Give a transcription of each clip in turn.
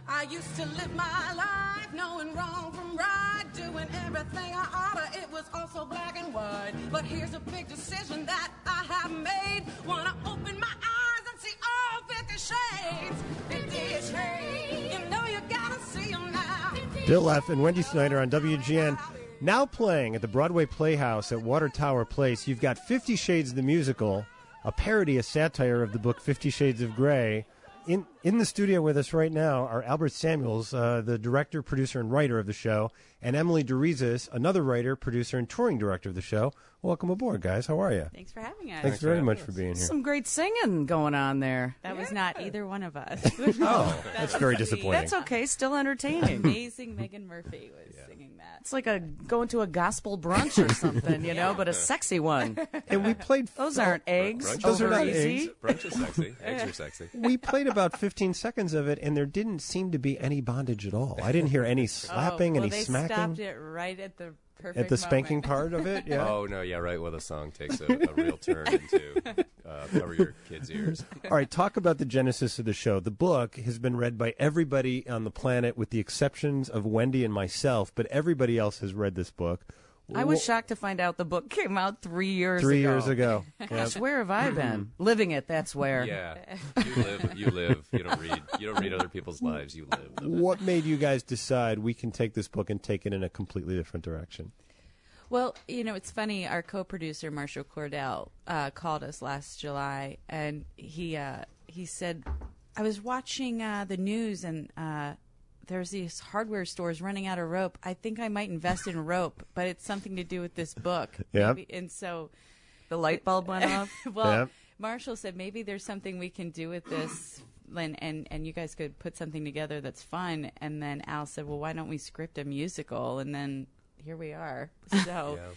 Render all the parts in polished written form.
I used to live my life knowing wrong from right, doing everything I oughta. It was all so black and white. But here's a big decision that I have made. Wanna open my eyes and see all 50 shades. 50 shades. You know you gotta see them now. Bill F. and Wendy Snyder on WGN. Now playing at the Broadway Playhouse at Water Tower Place, you've got 50 Shades the Musical, a parody, a satire of the book 50 Shades of Grey. In the studio with us right now are Albert Samuels, the director, producer, and writer of the show, and Emily DeRizis, another writer, producer, and touring director of the show. Welcome aboard, guys. How are you? Thanks for having us. Thanks very much for being here. Some great singing going on there. That was not either one of us. Oh, that's very disappointing. That's okay. Still entertaining. Amazing Megan Murphy was singing that. It's like going to a gospel brunch or something, you know, but a sexy one. And we played... Those aren't eggs. Those are not easy. eggs. Brunch is sexy. Eggs are sexy. We played about 15 seconds of it, and there didn't seem to be any bondage at all. I didn't hear any slapping, any they smacking. stopped it right at the perfect At the spanking moment. part of it, yeah. Oh, no, yeah, right. Well, the song takes a real turn into cover your kids' ears. All right, talk about the genesis of the show. The book has been read by everybody on the planet with the exceptions of Wendy and myself, but everybody else has read this book. I was shocked to find out the book came out 3 years ago. 3 years ago. Gosh, where have I been? Living it, that's where. Yeah. You live. You don't read other people's lives. You live. What made you guys decide we can take this book and take it in a completely different direction? Well, you know, it's funny. Our co-producer, Marshall Cordell, called us last July, and he said, I was watching the news, and there's these hardware stores running out of rope. I think I might invest in rope, but it's something to do with this book. Yeah. And so The light bulb went off. well, Yep. Marshall said maybe there's something we can do with this, and you guys could put something together that's fun. And then Al said, well, why don't we script a musical? And then here we are. So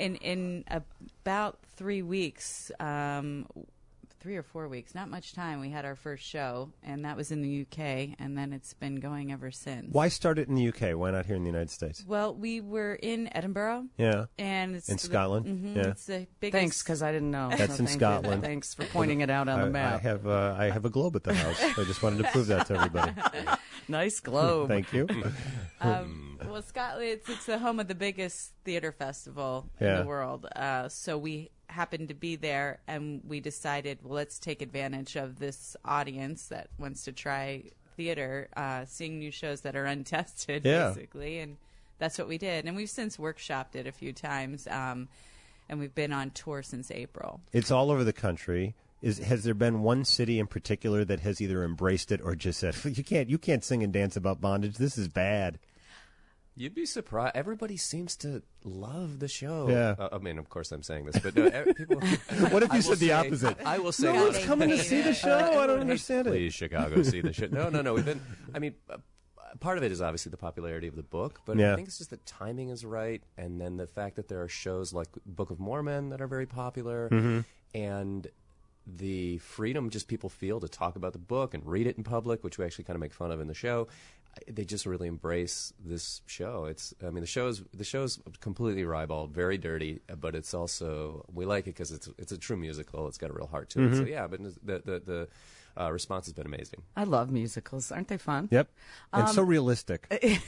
in about 3 weeks, 3 or 4 weeks, not much time, we had our first show, and that was in the UK, and then it's been going ever since. Why start it in the UK? Why not here in the United States? Well, we were in Edinburgh. Yeah. And it's In Scotland? Yeah. It's the biggest. Thanks, because I didn't know. That's in thank you. Scotland. Thanks for pointing it out on the map. I have a globe at the house. I just wanted to prove that to everybody. Nice globe. Thank you. Well, Scotland, it's the home of the biggest theater festival in Yeah. the world. So we happened to be there, and we decided, well, let's take advantage of this audience that wants to try theater, seeing new shows that are untested, Yeah. basically. And that's what we did. And we've since workshopped it a few times, and we've been on tour since April. It's all over the country. Has there been one city in particular that has either embraced it or just said, you can't sing and dance about bondage. This is bad. You'd be surprised. Everybody seems to love the show. Yeah. I mean, of course I'm saying this, but no, people. What if you said the opposite? I will say. No one's coming to see the show. I don't understand it. Please, Chicago, see the show. No. We've been. I mean, part of it is obviously the popularity of the book, but Yeah. I think it's just the timing is right, and then the fact that there are shows like Book of Mormon that are very popular, and the freedom just people feel to talk about the book and read it in public, which we actually kind of make fun of in the show. They just really embrace this show. The show's completely ribald, very dirty, but it's also, we like it because it's a true musical. It's got a real heart to it. So yeah, but the response has been amazing. I love musicals. Aren't they fun? Yep. And so realistic.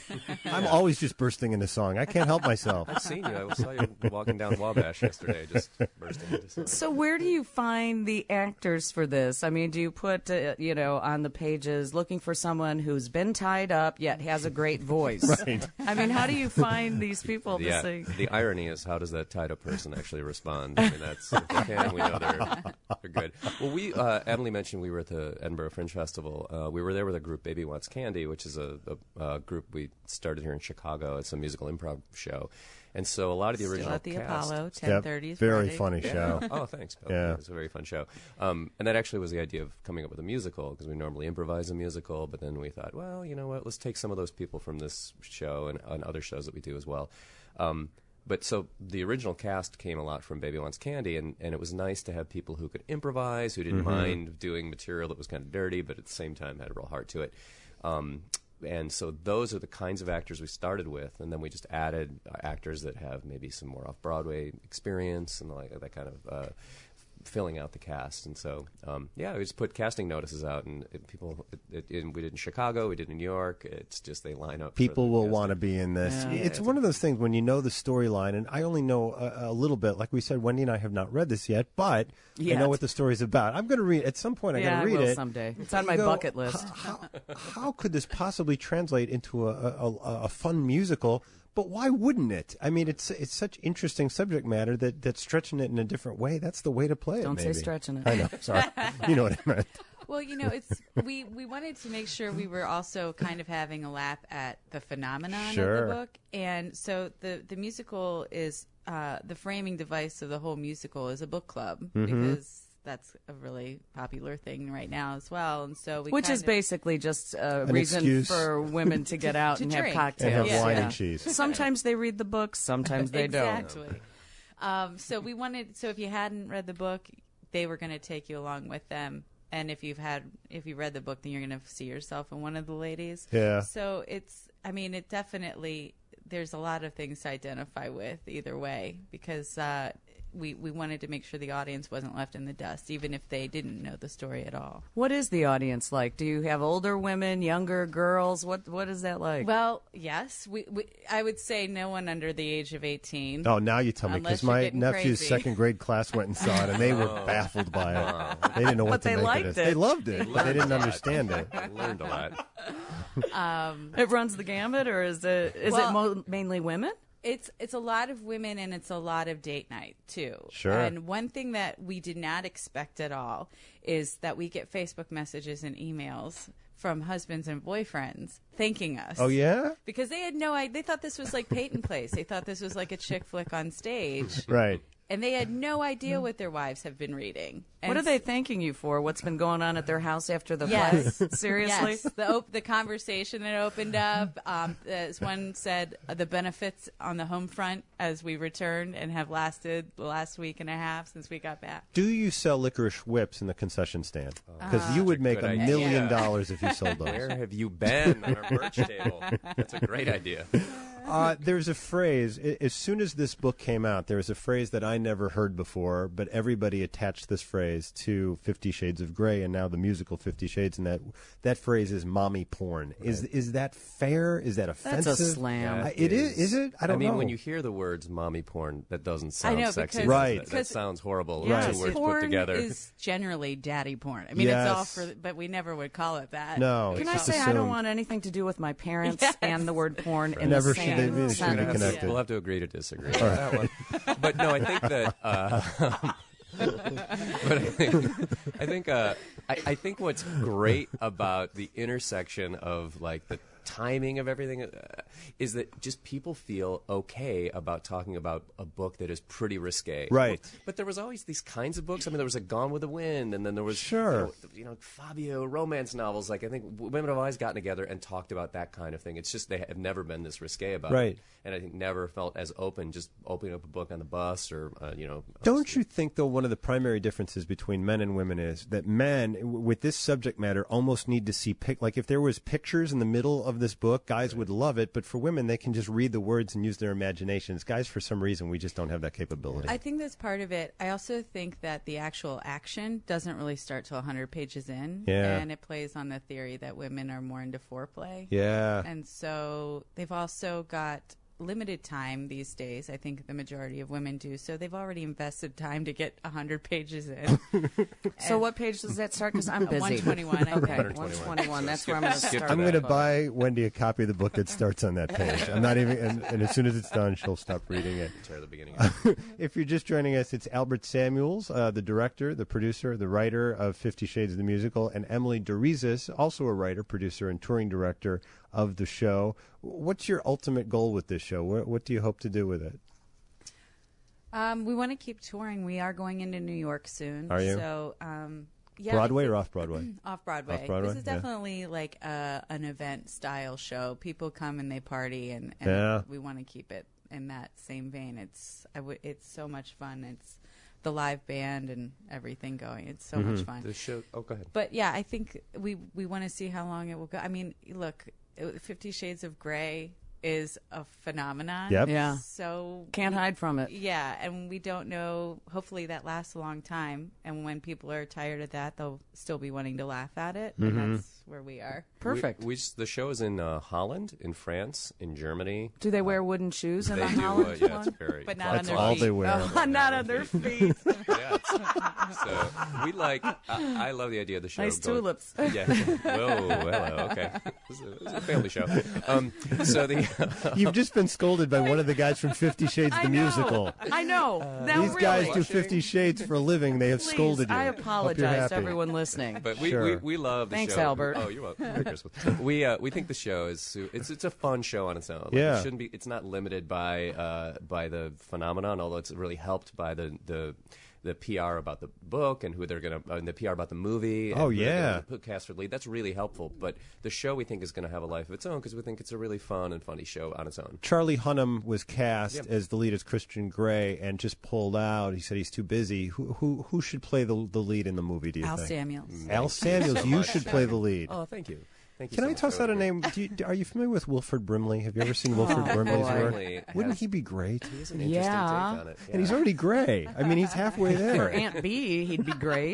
I'm always just bursting into song. I can't help myself. I've seen you. I saw you walking down Wabash yesterday, just bursting into song. So where do you find the actors for this? I mean, do you put, on the pages, looking for someone who's been tied up yet has a great voice? Right. I mean, how do you find these people to sing? The irony is, how does that tied up person actually respond? I mean, that's, if they can, we know they're good. Well, Emily mentioned we were at the Edinburgh Fringe Festival. We were there with a group, Baby Wants Candy, which is a group we started here in Chicago. It's a musical improv show. And so a lot of the original Still at the cast... Apollo, Yep. 10:30. Very Friday. funny show. Oh, thanks, Bill. Yeah. It was a very fun show. And that actually was the idea of coming up with a musical, because we normally improvise a musical, but then we thought, well, you know what, let's take some of those people from this show and other shows that we do as well. But so the original cast came a lot from Baby Wants Candy, and it was nice to have people who could improvise, who didn't mind doing material that was kind of dirty, but at the same time had a real heart to it. And so those are the kinds of actors we started with, and then we just added actors that have maybe some more off-Broadway experience and like that kind of filling out the cast. And so, we just put casting notices out, and we did in Chicago, we did in New York. It's just they line up. People will want to be in this. Yeah. It's one of those things when you know the storyline, and I only know a little bit. Like we said, Wendy and I have not read this yet, but I know what the story's about. I'm going to read it. At some point, I'm going to read I will it someday. It's on my bucket list. How could this possibly translate into a fun musical? But why wouldn't it? I mean, it's such interesting subject matter that stretching it in a different way, that's the way to play it. Don't say maybe. stretching it. I know. Sorry. You know what I meant. Well, we wanted to make sure we were also kind of having a lap at the phenomenon of the book. And so the musical is the framing device of the whole musical is a book club because that's a really popular thing right now as well. And so which is basically just a reason excuse for women to get out and have drink. cocktails. And have wine and cheese. Sometimes they read the books, sometimes they exactly. So we wanted. So if you hadn't read the book, they were going to take you along with them. And if you read the book, then you're going to see yourself in one of the ladies. Yeah. So it definitely, there's a lot of things to identify with either way because we wanted to make sure the audience wasn't left in the dust, even if they didn't know the story at all. What is the audience like? Do you have older women, younger girls? What is that like? Well, yes. I would say no one under the age of 18. Oh, now you tell me, because Unless you're my getting nephew's crazy. second grade class went and saw it, and they were baffled by it. They didn't know what But to they make liked of it. it. They loved it, but they didn't understand it. I learned a lot. It runs the gamut, or is it mainly women? It's a lot of women and it's a lot of date night too. Sure. And one thing that we did not expect at all is that we get Facebook messages and emails from husbands and boyfriends thanking us. Oh, yeah? Because they had no idea. They thought this was like Peyton Place. They thought this was like a chick flick on stage. Right. And they had no idea what their wives have been reading. And What are they thanking you for? What's been going on at their house after the Yes. play? Seriously? Yes, the conversation that opened up. As one said, the benefits on the home front as we returned and have lasted the last week and a half since we got back. Do you sell licorice whips in the concession stand? Because you would make good $1 idea. million if you sold those. Where have you been on our merch table? That's a great idea. There's a phrase, as soon as this book came out, there was a phrase that I never heard before, but everybody attached this phrase to 50 Shades of Grey and now the musical 50 Shades, and that phrase is mommy porn. Right. Is that fair? Is that offensive? That's a slam. It is. Is it? I don't know. I mean, when you hear the words mommy porn, that doesn't sound I know, sexy. because- Right. That sounds horrible. Yeah, Two words porn put together. is generally daddy porn. I mean, Yes. it's all for, but we never would call it that. No. Can it's I just say I don't assumed. want anything to do with my parents Yes. and the word porn in Never the should same they be- they shouldn't be sentence? connected. We'll have to agree to disagree on that one. But no, I think that. I think what's great about the intersection of like the timing of everything is that just people feel okay about talking about a book that is pretty risque. Right. But there was always these kinds of books. I mean, there was a Gone with the Wind, and then there was Sure. Fabio romance novels. Like I think women have always gotten together and talked about that kind of thing. It's just they have never been this risque about Right. it, and I think never felt as open. Just opening up a book on the bus or Don't you think, though, one of the primary differences between men and women is that men, with this subject matter, almost need to see like if there was pictures in the middle of this book, guys would love it. But for women, they can just read the words and use their imaginations. Guys, for some reason, we just don't have that capability. I think that's part of it. I also think that the actual action doesn't really start till 100 pages in. Yeah. And it plays on the theory that women are more into foreplay. Yeah. And so they've also got limited time these days. I think the majority of women do. So they've already invested time to get 100 pages in. So what page does that start? Because I'm busy. 121, I think. Okay, 121. That's where I'm going to Skip start. I'm to going to that. buy Wendy a copy of the book that starts on that page. I'm not even, and as soon as it's done, she'll stop reading it. tear the beginning. If you're just joining us, it's Albert Samuels, the director, the producer, the writer of 50 Shades of the Musical, and Emily DeRizis, also a writer, producer, and touring director of the show. What's your ultimate goal with this show? What do you hope to do with it? We want to keep touring. We are going into New York soon. Are you? So, yeah, Broadway I or think- off-Broadway? Off-Broadway. Off-Broadway, This is yeah. definitely like an event-style show. People come and they party, and Yeah. we want to keep it in that same vein. It's so much fun. It's the live band and everything going. It's so much fun. The show. Oh, go ahead. But yeah, I think we want to see how long it will go. I mean, look, 50 Shades of Grey is a phenomenon. Yep. Yeah. So Can't hide from it. yeah, and we don't know. Hopefully, that lasts a long time. And when people are tired of that, they'll still be wanting to laugh at it. And that's where we are. Perfect. The show is in Holland, in France, in Germany. Do they wear wooden shoes in They the do. Holland Yeah, one? it's very. But not That's on their all feet. they wear. Oh, not on their feet. Yeah. So we like. I love the idea of the show. Nice going- tulips. Yeah. Whoa. Hello. Okay. This is a family show. So the. You've just been scolded by one of the guys from 50 Shades the Musical. I know. Now, These really. guys do 50 Shades for a living. They have Please, scolded you. I Hope you're apologize to happy. everyone listening. But Sure. we love the Thanks, show. Albert. Oh, you're welcome. Merry Christmas. We think the show is it's a fun show on its own. Like, Yeah. it shouldn't be. It's not limited by the phenomenon, although it's really helped by the PR about the book and who they're gonna and the PR about the movie. And Oh, who they're yeah. gonna put cast for lead. That's really helpful. But the show we think is going to have a life of its own because we think it's a really fun and funny show on its own. Charlie Hunnam was cast Yep. as the lead as Christian Grey and just pulled out. He said he's too busy. Who should play the lead in the movie, do you Al think? Samuels. Al Samuels, you should play the lead. Oh, thank you. Thank you. Can so I much. toss That out a would be name? Are you familiar with Wilford Brimley? Have you ever seen Wilford Brimley's work? Brimley Wouldn't has- he be great? He has an interesting Yeah. take on it. And he's yeah. already gray. I mean, he's halfway For there. Aunt B, he'd be great.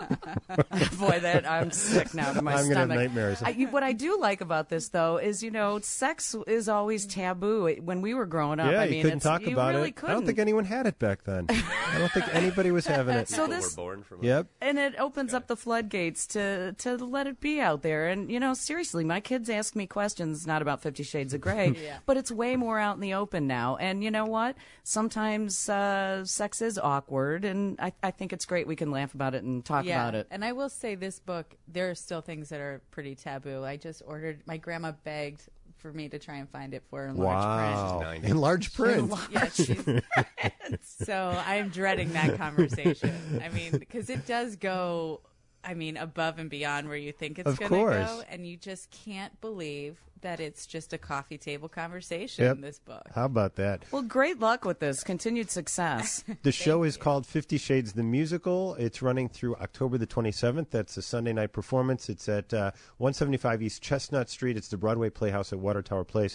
Boy, I'm sick now to my I'm gonna have stomach. nightmares. What I do like about this, though, is sex is always taboo. When we were growing up, Yeah, I you mean, couldn't talk you about really it. Couldn't. I don't think anyone had it back then. I don't think anybody was having it. So People this- were born from. Yep. And it opens up the floodgates to let it be out there. And, seriously, my kids ask me questions, not about 50 Shades of Grey, but it's way more out in the open now. And you know what? Sometimes sex is awkward, and I think it's great we can laugh about it and talk about it. And I will say this book, there are still things that are pretty taboo. I just ordered, my grandma begged for me to try and find it for her in large Wow. She's 90. In large print. print. Yes, so I'm dreading that conversation. I mean, because it does go, above and beyond where you think it's Of going to course. go, and you just can't believe that it's just a coffee table conversation Yep. in this book. How about that? Well, great luck with this. Continued success. The show is called 50 Shades the Musical. It's running through October the 27th. That's a Sunday night performance. It's at 175 East Chestnut Street. It's the Broadway Playhouse at Water Tower Place.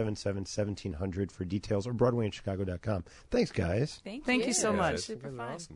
312-977-1700 for details, or BroadwayInChicago.com. Thanks, guys. Thank you so Yeah, much. it's Super been fun. awesome.